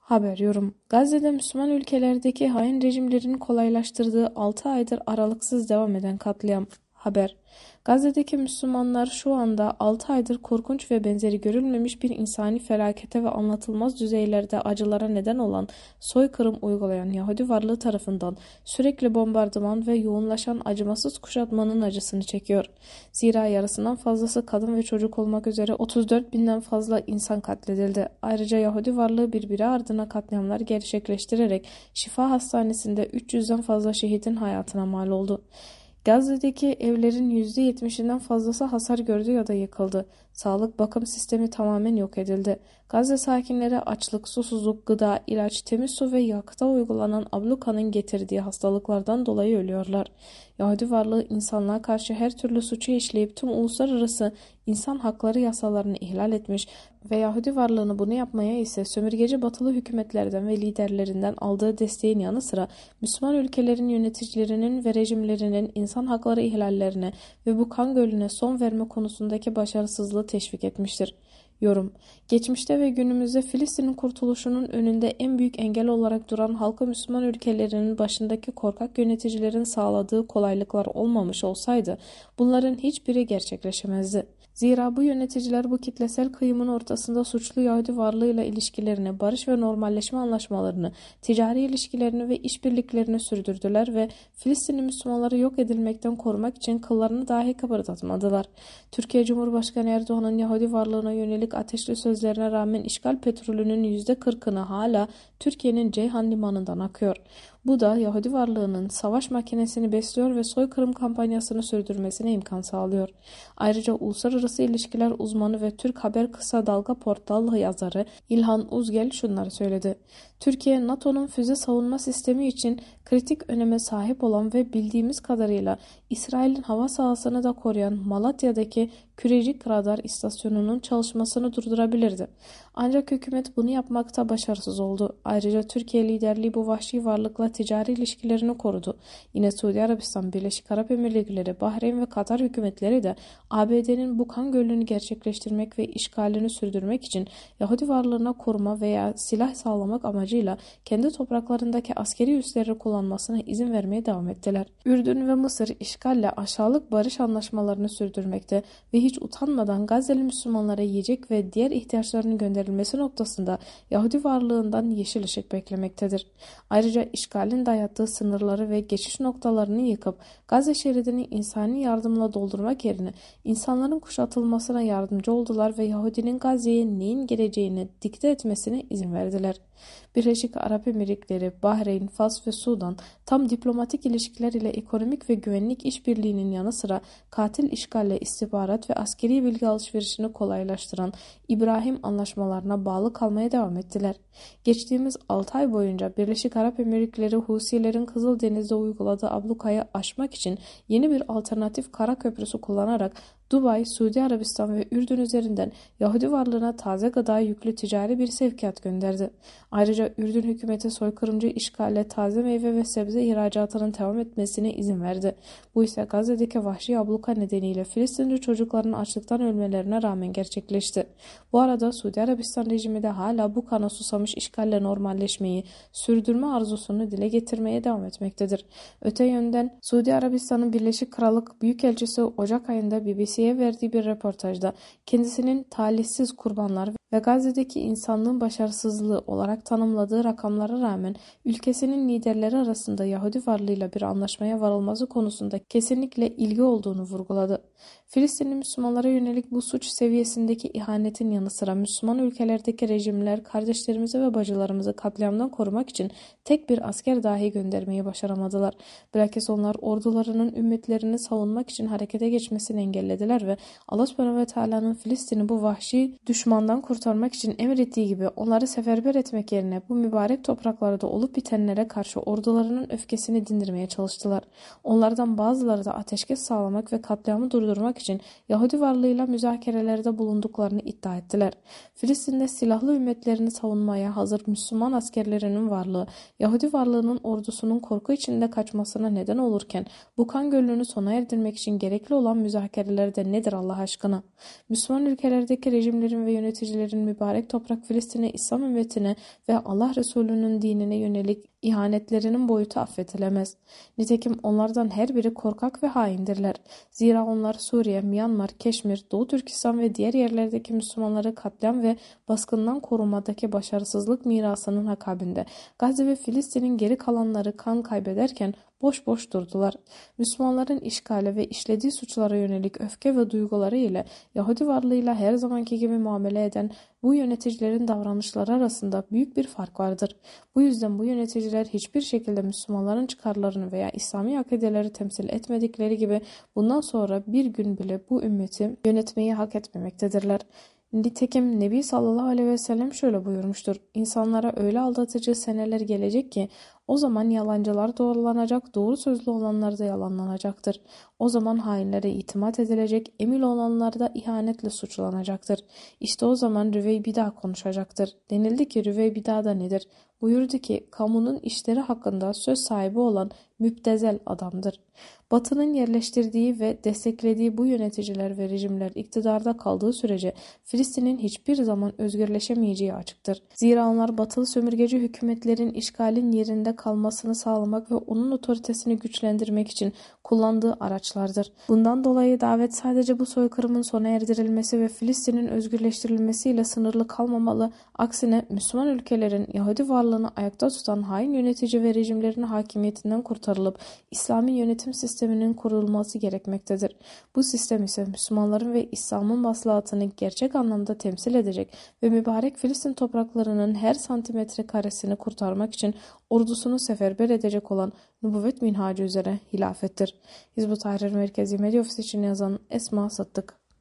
Haber yorum. Gazze'de Müslüman ülkelerdeki hain rejimlerin kolaylaştırdığı 6 aydır aralıksız devam eden katliam. Haber. Gazze'deki Müslümanlar şu anda 6 aydır korkunç ve benzeri görülmemiş bir insani felakete ve anlatılmaz düzeylerde acılara neden olan soykırım uygulayan Yahudi varlığı tarafından sürekli bombardıman ve yoğunlaşan acımasız kuşatmanın acısını çekiyor. Zira yarısından fazlası kadın ve çocuk olmak üzere 34 binden fazla insan katledildi. Ayrıca Yahudi varlığı birbiri ardına katliamlar gerçekleştirerek Şifa Hastanesi'nde 300'den fazla şehidin hayatına mal oldu. Gazze'deki evlerin %70'inden fazlası hasar gördü ya da yıkıldı. Sağlık bakım sistemi tamamen yok edildi. Gazze sakinleri açlık, susuzluk, gıda, ilaç, temiz su ve yakıta uygulanan ablukanın getirdiği hastalıklardan dolayı ölüyorlar. Yahudi varlığı insanlığa karşı her türlü suçu işleyip tüm uluslararası insan hakları yasalarını ihlal etmiş ve Yahudi varlığını bunu yapmaya ise sömürgeci batılı hükümetlerden ve liderlerinden aldığı desteğin yanı sıra Müslüman ülkelerin yöneticilerinin ve rejimlerinin insan hakları ihlallerine ve bu kan gölüne son verme konusundaki başarısızlığı teşvik etmiştir. Yorum. Geçmişte ve günümüzde Filistin'in kurtuluşunun önünde en büyük engel olarak duran halkı Müslüman ülkelerinin başındaki korkak yöneticilerin sağladığı kolaylıklar olmamış olsaydı bunların hiçbiri gerçekleşemezdi. Zira bu yöneticiler bu kitlesel kıyımın ortasında suçlu Yahudi varlığıyla ilişkilerini, barış ve normalleşme anlaşmalarını, ticari ilişkilerini ve işbirliklerini sürdürdüler ve Filistinli Müslümanları yok edilmekten korumak için kıllarını dahi kıpırdatmadılar. Türkiye Cumhurbaşkanı Erdoğan'ın Yahudi varlığına yönelik ateşli sözlerine rağmen işgal petrolünün %40'ını hala Türkiye'nin Ceyhan limanından akıyor. Bu da Yahudi varlığının savaş makinesini besliyor ve soykırım kampanyasını sürdürmesine imkan sağlıyor. Ayrıca uluslararası ilişkiler uzmanı ve Türk Haber Kısa Dalga portalı yazarı İlhan Uzgel şunları söyledi. Türkiye, NATO'nun füze savunma sistemi için kritik öneme sahip olan ve bildiğimiz kadarıyla İsrail'in hava sahasını da koruyan Malatya'daki Kürecik Radar istasyonunun çalışmasını durdurabilirdi. Ancak hükümet bunu yapmakta başarısız oldu. Ayrıca Türkiye liderliği bu vahşi varlıkla ticari ilişkilerini korudu. Yine Suudi Arabistan, Birleşik Arap Emirlikleri, Bahreyn ve Katar hükümetleri de ABD'nin bu kan gölünü gerçekleştirmek ve işgalini sürdürmek için Yahudi varlığına koruma veya silah sağlamak amacıyla kendi topraklarındaki askeri üsleri kullanmasına izin vermeye devam ettiler. Ürdün ve Mısır işgalle aşağılık barış anlaşmalarını sürdürmekte ve hiç utanmadan Gazze'li Müslümanlara yiyecek ve diğer ihtiyaçlarının gönderilmesi noktasında Yahudi varlığından yeşil ışık beklemektedir. Ayrıca işgalin dayattığı sınırları ve geçiş noktalarını yıkıp Gazze şeridini insani yardımla doldurmak yerine insanların kuşatılmasına yardımcı oldular ve Yahudinin Gazze'ye neyin geleceğini dikte etmesine izin verdiler. Birleşik Arap Emirlikleri, Bahreyn, Fas ve Sudan tam diplomatik ilişkiler ile ekonomik ve güvenlik işbirliğinin yanı sıra katil işgalle istihbarat ve askeri bilgi alışverişini kolaylaştıran İbrahim anlaşmalarına bağlı kalmaya devam ettiler. Geçtiğimiz 6 ay boyunca Birleşik Arap Emirlikleri Husilerin Kızıldeniz'de uyguladığı ablukayı aşmak için yeni bir alternatif kara köprüsü kullanarak Dubai, Suudi Arabistan ve Ürdün üzerinden Yahudi varlığına taze gıda yüklü ticari bir sevkiyat gönderdi. Ayrıca Ürdün hükümeti soykırımcı işgalle taze meyve ve sebze ihracatının devam etmesine izin verdi. Bu ise Gazze'deki vahşi abluka nedeniyle Filistinli çocukların açlıktan ölmelerine rağmen gerçekleşti. Bu arada Suudi Arabistan rejimi de hala bu kana susamış işgalle normalleşmeyi, sürdürme arzusunu dile getirmeye devam etmektedir. Öte yönden Suudi Arabistan'ın Birleşik Krallık Büyükelçisi Ocak ayında BBC'ye verdiği bir röportajda kendisinin talihsiz kurbanlar ve Gazze'deki insanlığın başarısızlığı olarak tanımladığı rakamlara rağmen ülkesinin liderleri arasında Yahudi varlığıyla bir anlaşmaya varılması konusunda kesinlikle ilgi olduğunu vurguladı. Filistinli Müslümanlara yönelik bu suç seviyesindeki ihanetin yanı sıra Müslüman ülkelerdeki rejimler kardeşlerimizi ve bacılarımızı katliamdan korumak için tek bir asker dahi göndermeyi başaramadılar. Bilakis onlar ordularının ümmetlerini savunmak için harekete geçmesini engellediler ve Allah Subhanahu ve Teala'nın Filistin'i bu vahşi düşmandan kurtarmak için emrettiği gibi onları seferber etmek yerine bu mübarek topraklarda olup bitenlere karşı ordularının öfkesini dindirmeye çalıştılar. Onlardan bazıları da ateşkes sağlamak ve katliamı durdurmak için için Yahudi varlığıyla müzakerelerde bulunduklarını iddia ettiler. Filistin'de silahlı ümmetlerini savunmaya hazır Müslüman askerlerinin varlığı, Yahudi varlığının ordusunun korku içinde kaçmasına neden olurken, bu kan gölünü sona erdirmek için gerekli olan müzakerelerde nedir Allah aşkına? Müslüman ülkelerdeki rejimlerin ve yöneticilerin mübarek toprak Filistin'e, İslam ümmetine ve Allah Resulü'nün dinine yönelik ihanetlerinin boyutu affedilemez. Nitekim onlardan her biri korkak ve haindirler. Zira onlar Suriye, Myanmar, Keşmir, Doğu Türkistan ve diğer yerlerdeki Müslümanları katliam ve baskından korumadaki başarısızlık mirasının akabinde Gazze ve Filistin'in geri kalanları kan kaybederken boş boş durdular. Müslümanların işgale ve işlediği suçlara yönelik öfke ve duyguları ile Yahudi varlığıyla her zamanki gibi muamele eden bu yöneticilerin davranışları arasında büyük bir fark vardır. Bu yüzden bu yöneticiler hiçbir şekilde Müslümanların çıkarlarını veya İslami akideleri temsil etmedikleri gibi bundan sonra bir gün bile bu ümmeti yönetmeyi hak etmemektedirler. Nitekim Nebi sallallahu aleyhi ve sellem şöyle buyurmuştur. İnsanlara öyle aldatıcı seneler gelecek ki o zaman yalancılar doğrulanacak, doğru sözlü olanlar da yalanlanacaktır. O zaman hainlere itimat edilecek, emin olanlar da ihanetle suçlanacaktır. İşte o zaman Rüveybida konuşacaktır. Denildi ki Rüveybida da nedir? Buyurdu ki kamunun işleri hakkında söz sahibi olan müptezel adamdır. Batı'nın yerleştirdiği ve desteklediği bu yöneticiler ve rejimler iktidarda kaldığı sürece Filistin'in hiçbir zaman özgürleşemeyeceği açıktır. Zira onlar batılı sömürgeci hükümetlerin işgalin yerinde kalmasını sağlamak ve onun otoritesini güçlendirmek için kullandığı araçlardır. Bundan dolayı davet sadece bu soykırımın sona erdirilmesi ve Filistin'in özgürleştirilmesiyle sınırlı kalmamalı. Aksine Müslüman ülkelerin Yahudi varlığını ayakta tutan hain yönetici ve rejimlerin hakimiyetinden kurtarılıp İslami yönetim sisteminin kurulması gerekmektedir. Bu sistem ise Müslümanların ve İslam'ın maslahatını gerçek anlamda temsil edecek ve mübarek Filistin topraklarının her santimetre karesini kurtarmak için ordusunu seferber edecek olan nübüvvet minhacı üzere hilafettir. Hizb-ut Tahrir Merkezi Medya Ofisi için yazan Esma Sattık.